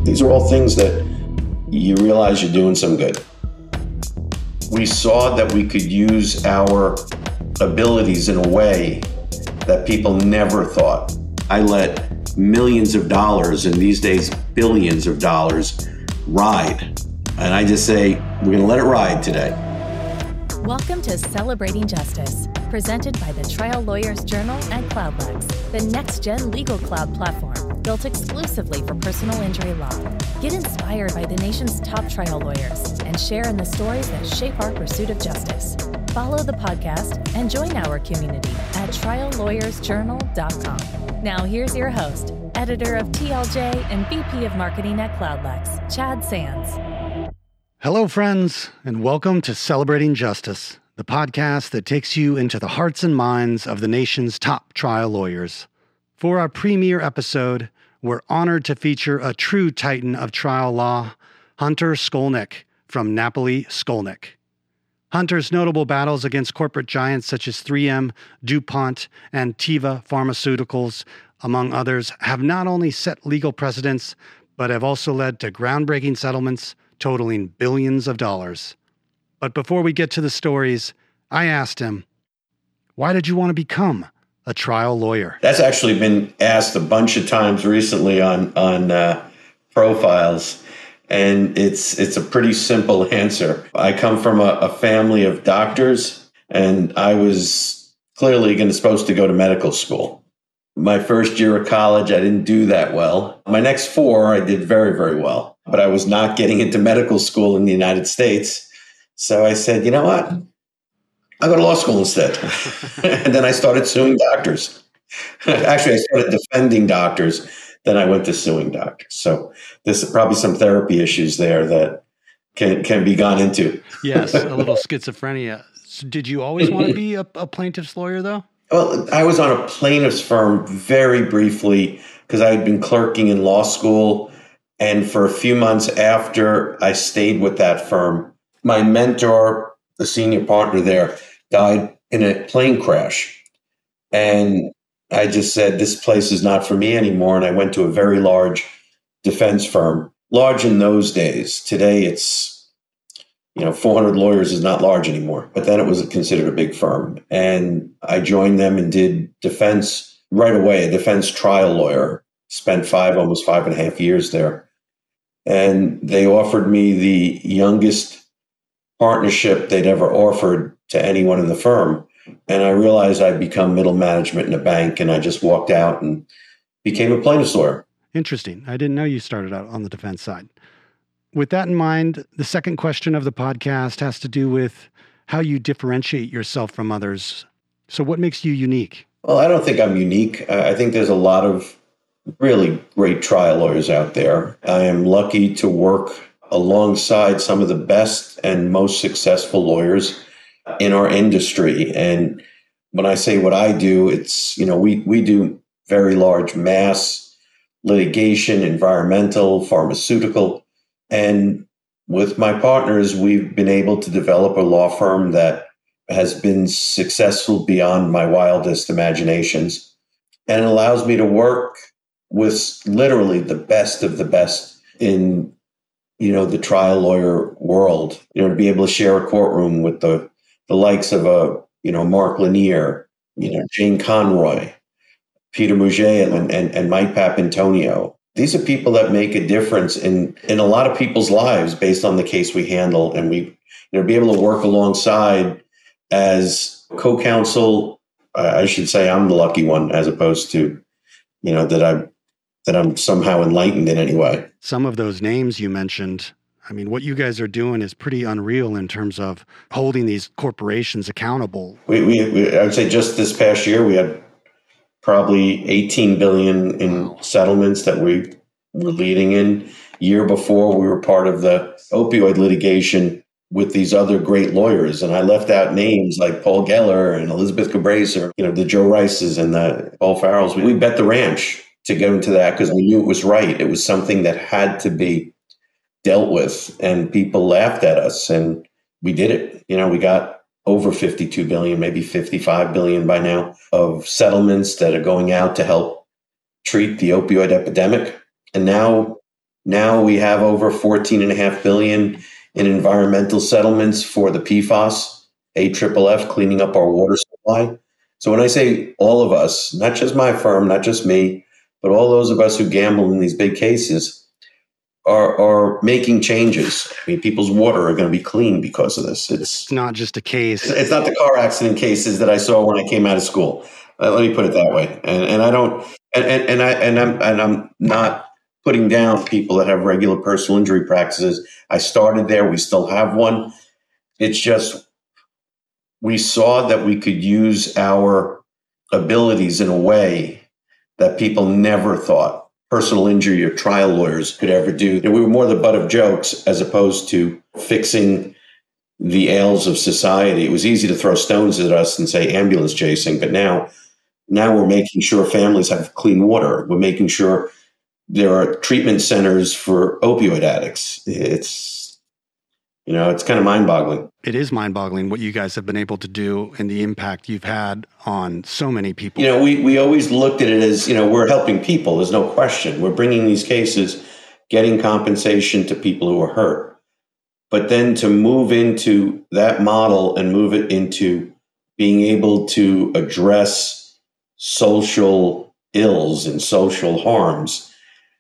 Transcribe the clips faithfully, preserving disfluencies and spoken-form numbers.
These are all things that you realize you're doing some good. We saw that we could use our abilities in a way that people never thought. I let millions of dollars, and these days billions of dollars, ride. And I just say, we're gonna let it ride today. Welcome to Celebrating Justice, presented by the Trial Lawyers Journal and Cloudlex, the next-gen legal cloud platform built exclusively for personal injury law. Get inspired by the nation's top trial lawyers and share in the stories that shape our pursuit of justice. Follow the podcast and join our community at trial lawyers journal dot com. Now here's your host, editor of T L J and V P of Marketing at Cloudlex, Chad Sands. Hello, friends, and welcome to Celebrating Justice, the podcast that takes you into the hearts and minds of the nation's top trial lawyers. For our premiere episode, we're honored to feature a true titan of trial law, Hunter Skolnick from Napoli Skolnick. Hunter's notable battles against corporate giants such as three M, DuPont, and Teva Pharmaceuticals, among others, have not only set legal precedents, but have also led to groundbreaking settlements totaling billions of dollars. But before we get to the stories, I asked him, why did you want to become a trial lawyer? That's actually been asked a bunch of times recently on, on uh, profiles, and it's it's a pretty simple answer. I come from a, a family of doctors, and I was clearly going to supposed to go to medical school. My first year of college, I didn't do that well. My next four, I did very, very well. But I was not getting into medical school in the United States. So I said, you know what? I'll go to law school instead. And then I started suing doctors. Actually, I started defending doctors. Then I went to suing doctors. So there's probably some therapy issues there that can, can be gone into. Yes, a little schizophrenia. So did you always want to be a, a plaintiff's lawyer, though? Well, I was on a plaintiff's firm very briefly because I had been clerking in law school. And for a few months after I stayed with that firm, my mentor, the senior partner there, died in a plane crash. And I just said, this place is not for me anymore. And I went to a very large defense firm, large in those days. Today, it's, you know, four hundred lawyers is not large anymore. But then it was considered a big firm. And I joined them and did defense right away, a defense trial lawyer. Spent five, almost five and a half years there. And they offered me the youngest partnership they'd ever offered to anyone in the firm. And I realized I'd become middle management in a bank, and I just walked out and became a plaintiff's lawyer. Interesting. I didn't know you started out on the defense side. With that in mind, the second question of the podcast has to do with how you differentiate yourself from others. So what makes you unique? Well, I don't think I'm unique. I think there's a lot of really great trial lawyers out there. I am lucky to work alongside some of the best and most successful lawyers in our industry. And when I say what I do, it's, you know, we, we do very large mass litigation, environmental, pharmaceutical. And with my partners, we've been able to develop a law firm that has been successful beyond my wildest imaginations. And it allows me to work with literally the best of the best in, you know, the trial lawyer world. You know, to be able to share a courtroom with the, the likes of a, you know, Mark Lanier, you know, Jane Conroy, Peter Mouget, and, and, and Mike Papantonio. These are people that make a difference in, in a lot of people's lives based on the case we handle. And we, you know, be able to work alongside as co-counsel. I should say I'm the lucky one, as opposed to, you know, that I'm, that I'm somehow enlightened in any way. Some of those names you mentioned, I mean, what you guys are doing is pretty unreal in terms of holding these corporations accountable. We, we, we I would say just this past year, we had probably eighteen billion dollars in wow. settlements that we were leading in. Year before, we were part of the opioid litigation with these other great lawyers. And I left out names like Paul Geller and Elizabeth Cabraser, or, you know, the Joe Rices and the Paul Farrells. We bet the ranch to go into that because we knew it was right. It was something that had to be dealt with, and people laughed at us, and we did it. You know, we got over fifty-two billion, maybe fifty-five billion by now of settlements that are going out to help treat the opioid epidemic. And now Now we have over fourteen and a half billion in environmental settlements for the P F A S, A F F F, cleaning up our water supply. So when I say all of us, not just my firm, not just me, but all those of us who gamble in these big cases are, are making changes. I mean, people's water are going to be clean because of this. It's, It's not just a case. it's not the car accident cases that I saw when I came out of school. Uh, let me put it that way. And, and I don't, and, and, and I, and I'm, and I'm not putting down people that have regular personal injury practices. I started there. We still have one. It's just, we saw that we could use our abilities in a way that people never thought personal injury or trial lawyers could ever do. We were more the butt of jokes as opposed to fixing the ails of society. It was easy to throw stones at us and say ambulance chasing, but now, now we're making sure families have clean water. We're making sure there are treatment centers for opioid addicts. It's, you know, it's kind of mind-boggling. It is mind-boggling what you guys have been able to do and the impact you've had on so many people. You know, we, we always looked at it as, you know, we're helping people. There's no question. We're bringing these cases, getting compensation to people who are hurt. But then to move into that model and move it into being able to address social ills and social harms,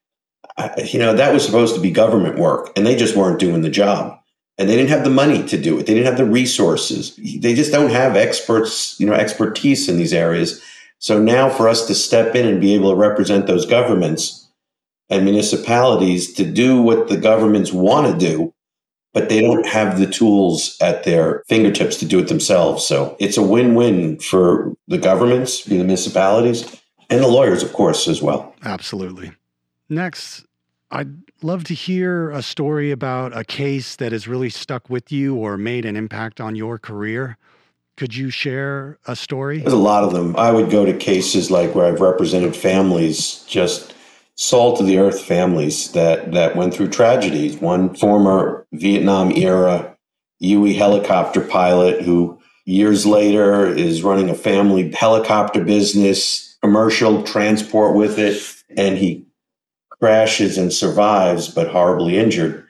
I, you know, that was supposed to be government work, and they just weren't doing the job. And they didn't have the money to do it. They didn't have the resources. They just don't have experts, you know, expertise in these areas. So now for us to step in and be able to represent those governments and municipalities to do what the governments want to do, but they don't have the tools at their fingertips to do it themselves. So it's a win-win for the governments, the municipalities, and the lawyers, of course, as well. Absolutely. Next, I'd love to hear a story about a case that has really stuck with you or made an impact on your career. Could you share a story? There's a lot of them. I would go to cases like where I've represented families, just salt of the earth families that, that went through tragedies. One former Vietnam era U E helicopter pilot who years later is running a family helicopter business, commercial transport with it, and he crashes and survives, but horribly injured.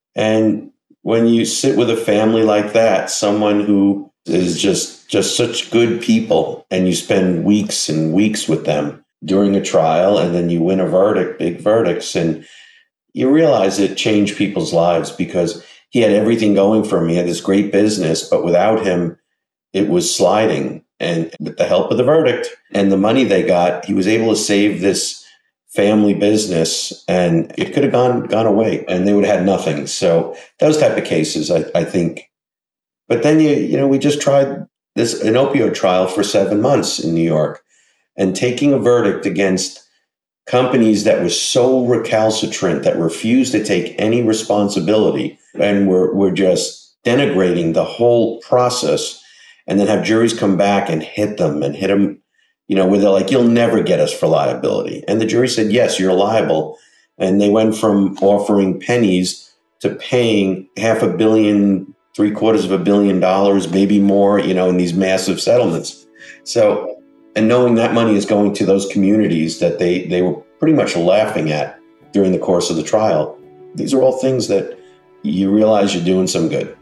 And when you sit with a family like that, someone who is just, just such good people, and you spend weeks and weeks with them during a trial, and then you win a verdict, big verdicts, and you realize it changed people's lives because he had everything going for him. He had this great business, but without him, it was sliding. And with the help of the verdict and the money they got, he was able to save this family business, and it could have gone gone away, and they would have had nothing. So those type of cases, I, I think. But then you you know we just tried this an opioid trial for seven months in New York, and taking a verdict against companies that were so recalcitrant that refused to take any responsibility and were were just denigrating the whole process, and then have juries come back and hit them and hit them. You know, where they're like, you'll never get us for liability. And the jury said, yes, you're liable. And they went from offering pennies to paying half a billion, three quarters of a billion dollars, maybe more, you know, in these massive settlements. So, and knowing that money is going to those communities that they, they were pretty much laughing at during the course of the trial. These are all things that you realize you're doing some good.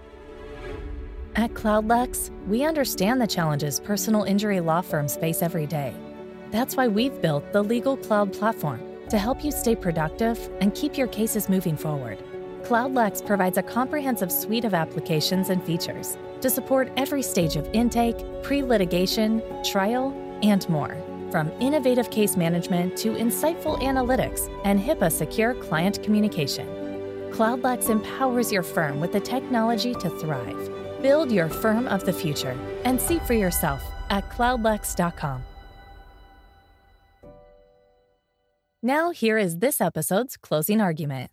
At CloudLex, we understand the challenges personal injury law firms face every day. That's why we've built the Legal Cloud platform to help you stay productive and keep your cases moving forward. CloudLex provides a comprehensive suite of applications and features to support every stage of intake, pre-litigation, trial, and more. From innovative case management to insightful analytics and HIPAA-secure client communication. CloudLex empowers your firm with the technology to thrive. Build your firm of the future and see for yourself at cloudlex dot com. Now, here is this episode's closing argument.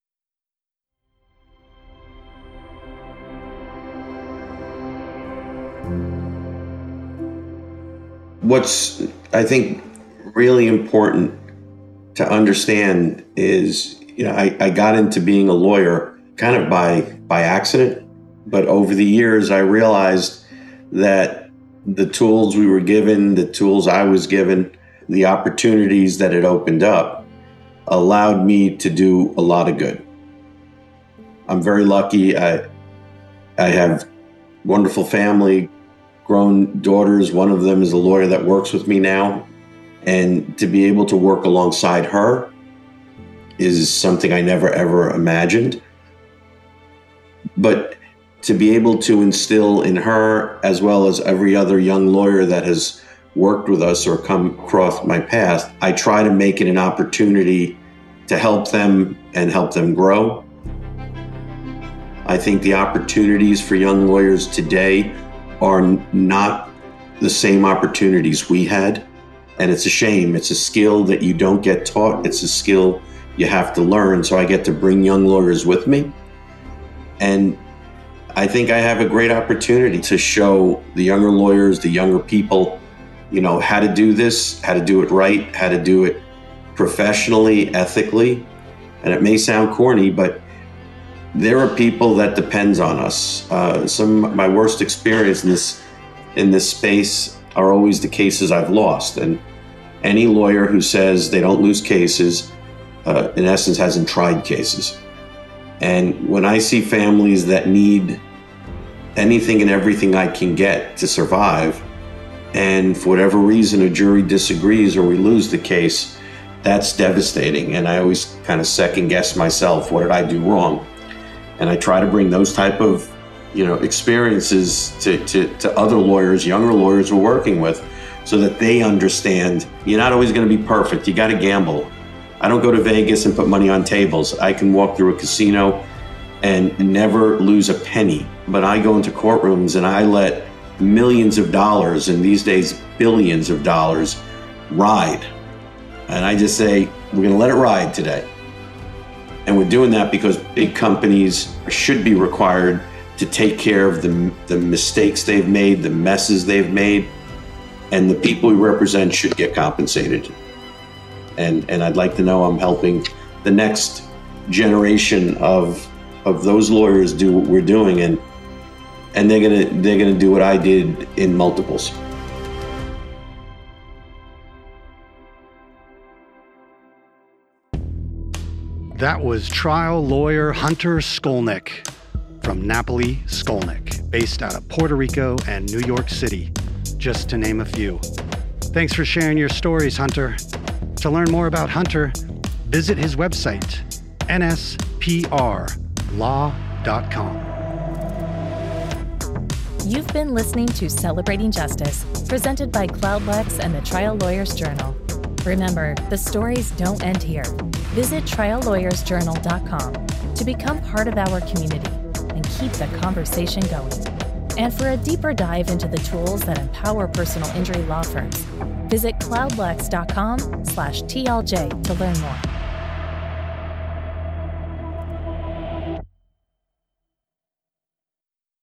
What's, I think, really important to understand is, you know, I, I got into being a lawyer kind of by, by accident. But over the years, I realized that the tools we were given, the tools I was given, the opportunities that it opened up allowed me to do a lot of good. I'm very lucky. I, I have wonderful family, grown daughters. One of them is a lawyer that works with me now. And to be able to work alongside her is something I never, ever imagined. But to be able to instill in her, as well as every other young lawyer that has worked with us or come across my path, I try to make it an opportunity to help them and help them grow. I think the opportunities for young lawyers today are not the same opportunities we had. And it's a shame. It's a skill that you don't get taught. It's a skill you have to learn. So I get to bring young lawyers with me. And I think I have a great opportunity to show the younger lawyers, the younger people, you know, how to do this, how to do it right, how to do it professionally, ethically. And it may sound corny, but there are people that depends on us. Uh, some of my worst experience in this in this space are always the cases I've lost. And any lawyer who says they don't lose cases, uh, in essence, hasn't tried cases. And when I see families that need anything and everything I can get to survive, and for whatever reason a jury disagrees or we lose the case, that's devastating. And I always kind of second guess myself, what did I do wrong? And I try to bring those type of, you know, experiences to, to, to other lawyers, younger lawyers we're working with, so that they understand you're not always going to be perfect. You got to gamble. I don't go to Vegas and put money on tables. I can walk through a casino and never lose a penny. But I go into courtrooms and I let millions of dollars, and these days billions of dollars, ride. And I just say, we're going to let it ride today. And we're doing that because big companies should be required to take care of the, the mistakes they've made, the messes they've made, and the people we represent should get compensated. And and I'd like to know I'm helping the next generation of of those lawyers do what we're doing, and and they're gonna they're gonna do what I did in multiples. That was trial lawyer Hunter Skolnick from Napoli Skolnick, based out of Puerto Rico and New York City, just to name a few. Thanks for sharing your stories, Hunter. To learn more about Hunter, visit his website, N S P R law dot com. You've been listening to Celebrating Justice, presented by Cloudlex and the Trial Lawyers Journal. Remember, the stories don't end here. Visit trial lawyers journal dot com to become part of our community and keep the conversation going. And for a deeper dive into the tools that empower personal injury law firms, visit cloudlex dot com slash T L J to learn more.